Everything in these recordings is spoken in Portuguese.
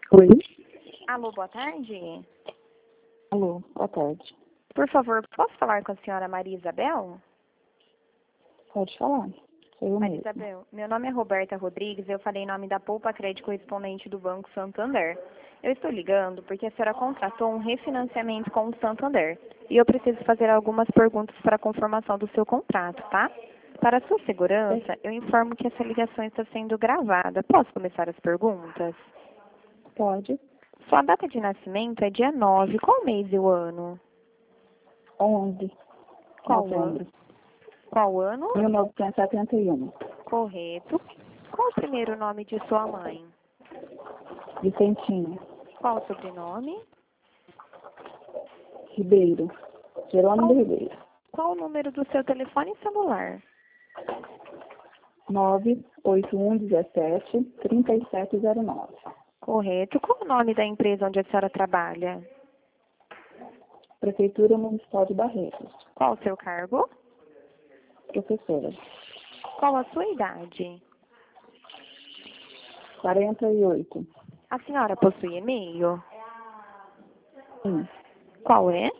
Oi. Alô, boa tarde. Alô, boa tarde. Por favor, posso falar com a senhora Maria Isabel? Pode falar. Sou eu Maria mesma. Isabel, meu nome é Roberta Rodrigues, eu falei em nome da Poupa Crédito correspondente do Banco Santander. Eu estou ligando porque a senhora contratou um refinanciamento com o Santander e eu preciso fazer algumas perguntas para a conformação do seu contrato, tá? Para sua segurança, eu informo que essa ligação está sendo gravada. Posso começar as perguntas? Pode. Sua data de nascimento é dia 9. Qual mês e o ano? 11 Qual novembro. Qual ano? 1971. Correto. Qual o primeiro nome de sua mãe? Vicentinha. Qual o sobrenome? Ribeiro. Jerônimo Ribeiro. Qual o número do seu telefone celular? 98117-3709. Correto. Qual o nome da empresa onde a senhora trabalha? Prefeitura Municipal de Barretos. Qual o seu cargo? Professora. Qual a sua idade? 48. A senhora possui e-mail? Sim. Qual é?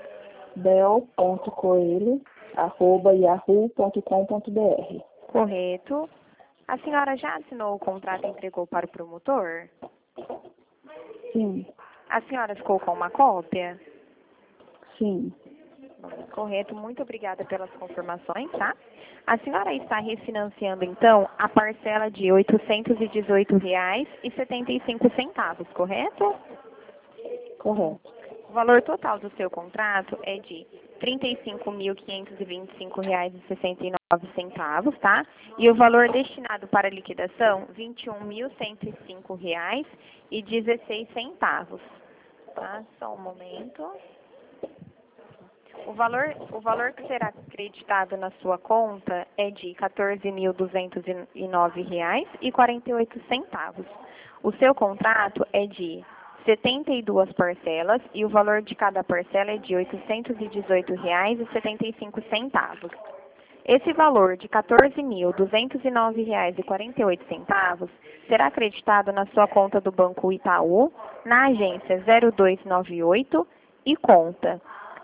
bel.coelho@yahoo.com.br. Correto. A senhora já assinou o contrato e entregou para o promotor? Sim. A senhora ficou com uma cópia? Sim. Correto, muito obrigada pelas confirmações, tá? A senhora está refinanciando, então, a parcela de R$ 818,75, correto? Correto. O valor total do seu contrato é de R$ 35.525,69, tá? E o valor destinado para liquidação, R$ 21.105,16, tá? Só um momento. O valor que será acreditado na sua conta é de R$ 14.209,48. O seu contrato é de 72 parcelas e o valor de cada parcela é de R$ 818,75. Esse valor de R$ 14.209,48 será acreditado na sua conta do Banco Itaú, na agência 0298 e conta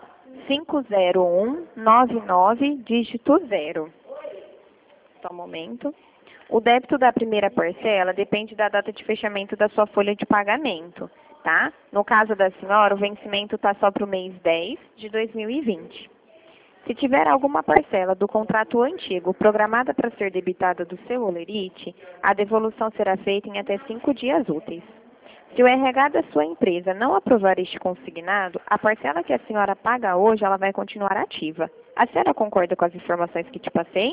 50199, dígito 0. Só um momento. O débito da primeira parcela depende da data de fechamento da sua folha de pagamento, tá? No caso da senhora, o vencimento está só para o mês 10 de 2020. Se tiver alguma parcela do contrato antigo programada para ser debitada do seu holerite, a devolução será feita em até 5 dias úteis. Se o RH da sua empresa não aprovar este consignado, a parcela que a senhora paga hoje, ela vai continuar ativa. A senhora concorda com as informações que te passei?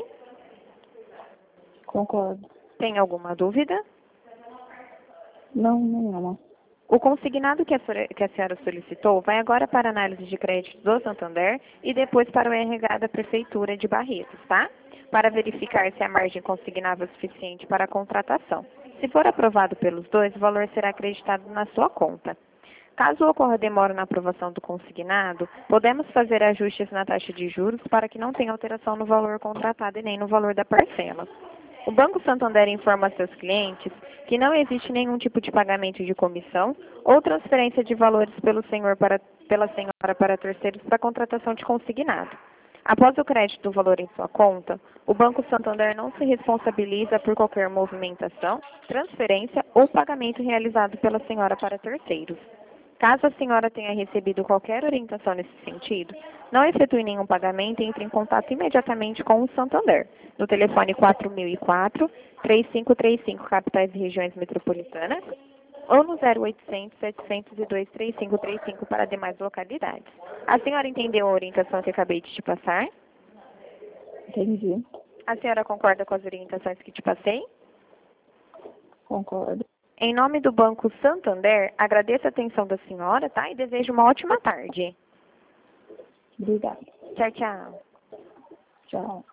Concordo. Tem alguma dúvida? Não, nenhuma. O consignado que a senhora solicitou vai agora para a análise de crédito do Santander e depois para o RH da Prefeitura de Barretos, tá? Para verificar se a margem consignável é suficiente para a contratação. Se for aprovado pelos dois, o valor será acreditado na sua conta. Caso ocorra demora na aprovação do consignado, podemos fazer ajustes na taxa de juros para que não tenha alteração no valor contratado e nem no valor da parcela. O Banco Santander informa a seus clientes que não existe nenhum tipo de pagamento de comissão ou transferência de valores pela senhora para terceiros para contratação de consignado. Após o crédito do valor em sua conta, o Banco Santander não se responsabiliza por qualquer movimentação, transferência ou pagamento realizado pela senhora para terceiros. Caso a senhora tenha recebido qualquer orientação nesse sentido, não efetue nenhum pagamento e entre em contato imediatamente com o Santander, no telefone 4004-3535, capitais e regiões metropolitanas, ou no 0800-702-3535 para demais localidades. A senhora entendeu a orientação que acabei de te passar? Entendi. A senhora concorda com as orientações que te passei? Concordo. Em nome do Banco Santander, agradeço a atenção da senhora, tá? E desejo uma ótima tarde. Obrigada. Tchau, tchau. Tchau.